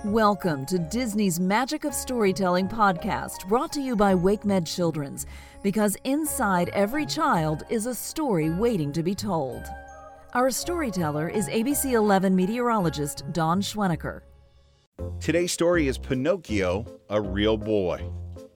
Welcome to Disney's Magic of Storytelling podcast, brought to you by WakeMed Children's, because inside every child is a story waiting to be told. Our storyteller is ABC 11 meteorologist Dawn Schweneker. Today's story is Pinocchio, a Real Boy.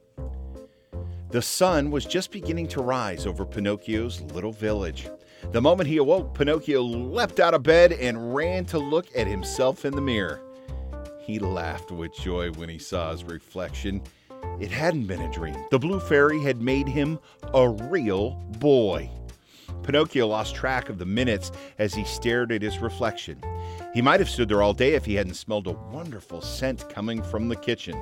The sun was just beginning to rise over Pinocchio's little village. The moment he awoke, Pinocchio leapt out of bed and ran to look at himself in the mirror. He laughed with joy when he saw his reflection. It hadn't been a dream. The blue fairy had made him a real boy. Pinocchio lost track of the minutes as he stared at his reflection. He might have stood there all day if he hadn't smelled a wonderful scent coming from the kitchen.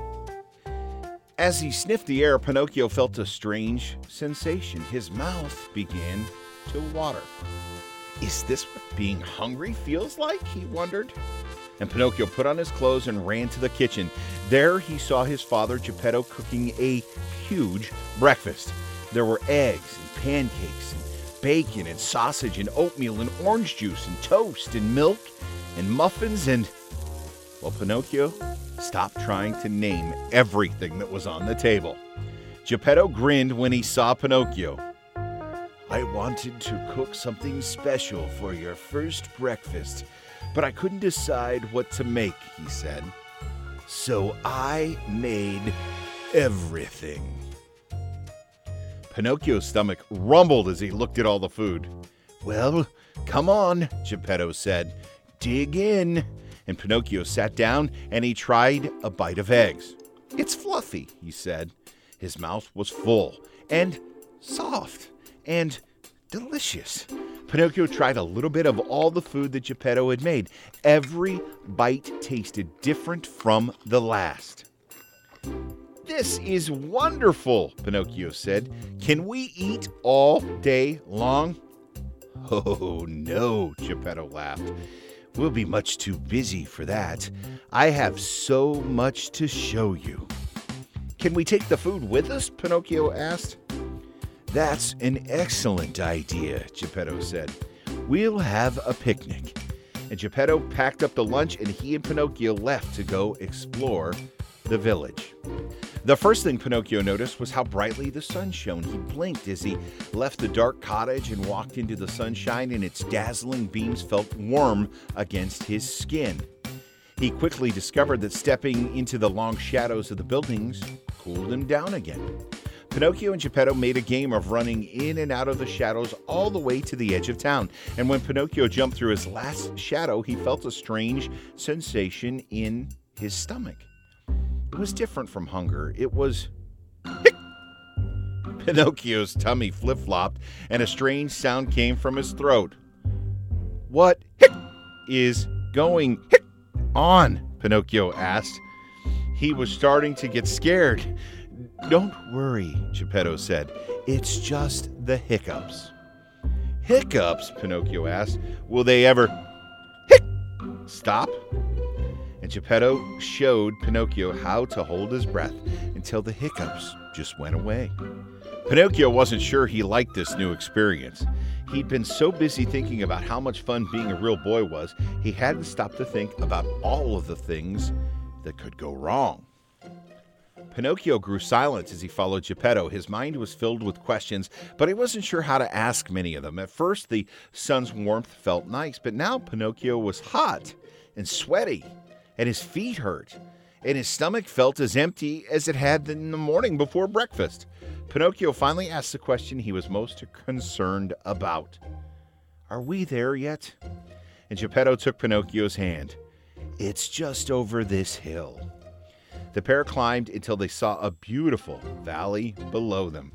As he sniffed the air, Pinocchio felt a strange sensation. His mouth began to water. Is this what being hungry feels like? He wondered. And Pinocchio put on his clothes and ran to the kitchen. There he saw his father, Geppetto, cooking a huge breakfast. There were eggs and pancakes and bacon and sausage and oatmeal and orange juice and toast and milk and muffins and... Well, Pinocchio stopped trying to name everything that was on the table. Geppetto grinned when he saw Pinocchio. I wanted to cook something special for your first breakfast, but I couldn't decide what to make, he said. So I made everything. Pinocchio's stomach rumbled as he looked at all the food. Well, come on, Geppetto said. Dig in. And Pinocchio sat down and he tried a bite of eggs. It's fluffy, he said. His mouth was full and soft and delicious. Pinocchio tried a little bit of all the food that Geppetto had made. Every bite tasted different from the last. This is wonderful, Pinocchio said. Can we eat all day long? Oh, no, Geppetto laughed. We'll be much too busy for that. I have so much to show you. Can we take the food with us? Pinocchio asked. That's an excellent idea, Geppetto said. We'll have a picnic. And Geppetto packed up the lunch and he and Pinocchio left to go explore the village. The first thing Pinocchio noticed was how brightly the sun shone. He blinked as he left the dark cottage and walked into the sunshine, and its dazzling beams felt warm against his skin. He quickly discovered that stepping into the long shadows of the buildings cooled him down again. Pinocchio and Geppetto made a game of running in and out of the shadows all the way to the edge of town. And when Pinocchio jumped through his last shadow, he felt a strange sensation in his stomach. It was different from hunger. It was... Hic! Pinocchio's tummy flip-flopped, and a strange sound came from his throat. What is going on? Pinocchio asked. He was starting to get scared. Don't worry, Geppetto said. It's just the hiccups. Hiccups? Pinocchio asked. Will they ever stop? And Geppetto showed Pinocchio how to hold his breath until the hiccups just went away. Pinocchio wasn't sure he liked this new experience. He'd been so busy thinking about how much fun being a real boy was, he hadn't stopped to think about all of the things that could go wrong. Pinocchio grew silent as he followed Geppetto. His mind was filled with questions, but he wasn't sure how to ask many of them. At first, the sun's warmth felt nice, but now Pinocchio was hot and sweaty, and his feet hurt, and his stomach felt as empty as it had in the morning before breakfast. Pinocchio finally asked the question he was most concerned about. Are we there yet? And Geppetto took Pinocchio's hand. It's just over this hill. The pair climbed until they saw a beautiful valley below them.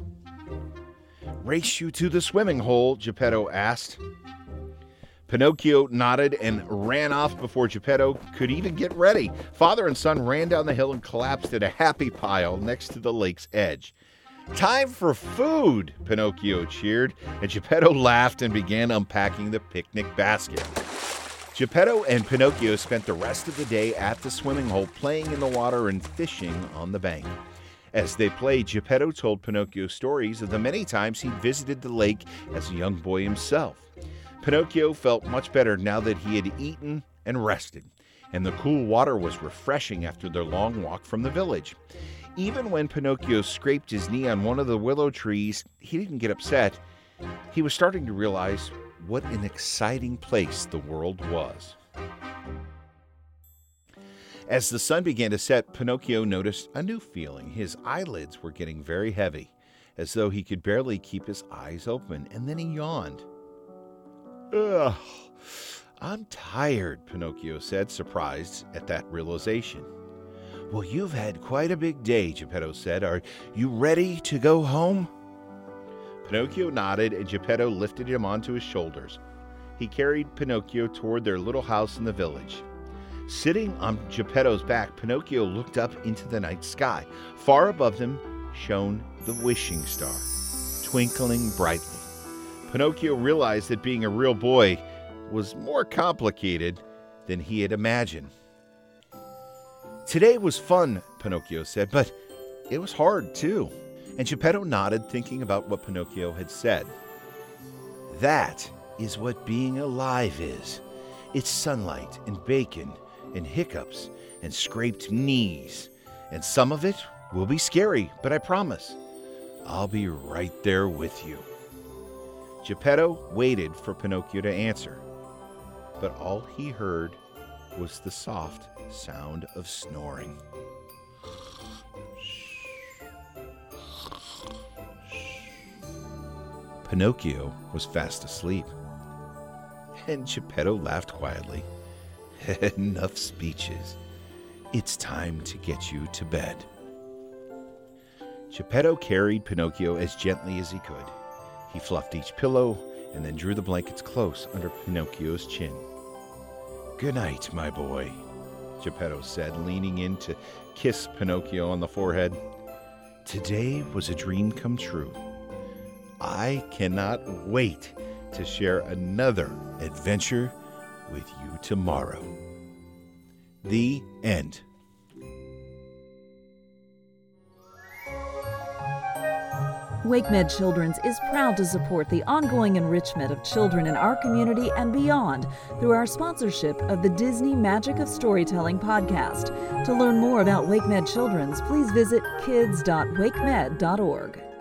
Race you to the swimming hole? Geppetto asked. Pinocchio nodded and ran off before Geppetto could even get ready. Father and son ran down the hill and collapsed in a happy pile next to the lake's edge. Time for food, Pinocchio cheered, and Geppetto laughed and began unpacking the picnic basket. Geppetto and Pinocchio spent the rest of the day at the swimming hole, playing in the water and fishing on the bank. As they played, Geppetto told Pinocchio stories of the many times he'd visited the lake as a young boy himself. Pinocchio felt much better now that he had eaten and rested, and the cool water was refreshing after their long walk from the village. Even when Pinocchio scraped his knee on one of the willow trees, he didn't get upset. He was starting to realize what an exciting place the world was. As the sun began to set, Pinocchio noticed a new feeling. His eyelids were getting very heavy, as though he could barely keep his eyes open, and then he yawned. "Ugh, I'm tired," Pinocchio said, surprised at that realization. "Well, you've had quite a big day," Geppetto said. "Are you ready to go home?" Pinocchio nodded, and Geppetto lifted him onto his shoulders. He carried Pinocchio toward their little house in the village. Sitting on Geppetto's back, Pinocchio looked up into the night sky. Far above them shone the wishing star, twinkling brightly. Pinocchio realized that being a real boy was more complicated than he had imagined. "Today was fun," Pinocchio said, "but it was hard too." And Geppetto nodded, thinking about what Pinocchio had said. "That is what being alive is. It's sunlight and bacon and hiccups and scraped knees. And some of it will be scary, but I promise I'll be right there with you." Geppetto waited for Pinocchio to answer, but all he heard was the soft sound of snoring. Pinocchio was fast asleep, and Geppetto laughed quietly. "Enough speeches. It's time to get you to bed." Geppetto carried Pinocchio as gently as he could. He fluffed each pillow and then drew the blankets close under Pinocchio's chin. "Good night, my boy," Geppetto said, leaning in to kiss Pinocchio on the forehead. "Today was a dream come true. I cannot wait to share another adventure with you tomorrow." The end. WakeMed Children's is proud to support the ongoing enrichment of children in our community and beyond through our sponsorship of the Disney Magic of Storytelling podcast. To learn more about WakeMed Children's, please visit kids.wakemed.org.